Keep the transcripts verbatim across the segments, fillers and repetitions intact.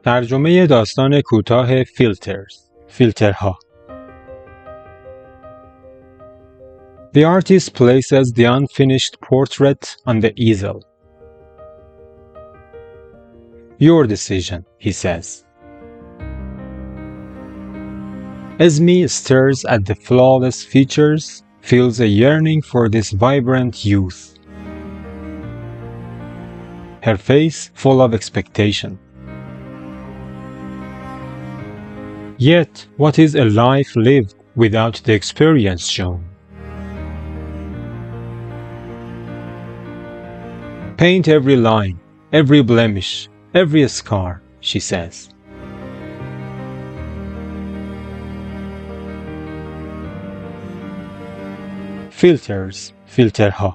ترجمه داستان کوتاه فیلترز فیلترها. The artist places the unfinished portrait on the easel. Your decision, he says. Esme stares at the flawless features, feels a yearning for this vibrant youth. Her face full of expectation. Yet, what is a life lived without the experience shown? Paint every line, every blemish, every scar, she says. Filters, filterha.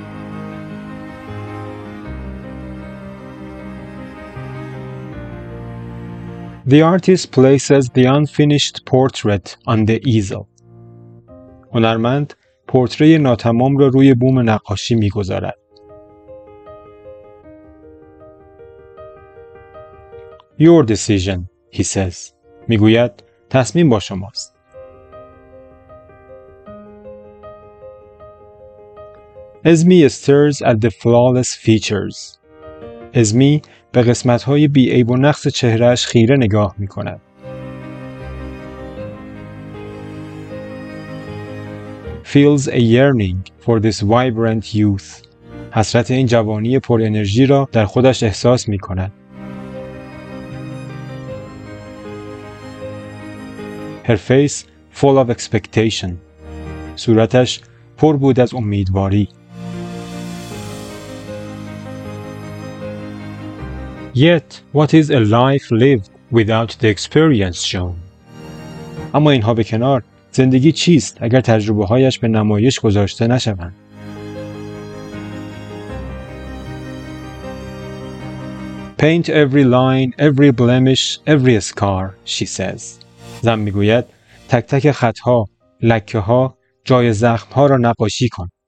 The artist places the unfinished portrait on the easel. هنرمند پورتری ناتمام را روی بوم نقاشی می‌گذارد. Your decision, he says. میگوید تصمیم با شماست. Esme stares at the flawless features. اسمی به قسمت‌های بی‌عیب و نقص چهره‌اش خیره نگاه می‌کند. Feels a yearning for this vibrant youth. حسرت این جوانی پر انرژی را در خودش احساس می‌کند. Her face full of expectation. صورتش پر بود از امیدواری. Yet, what is a life lived without the experience shown? اما اینها به کنار، زندگی چیست اگر تجربه هایش به نمایش گذاشته نشوند؟ Paint every line, every blemish, every scar, she says. زن میگوید تک تک خطها، لکه ها، جای زخم ها را نقاشی کن.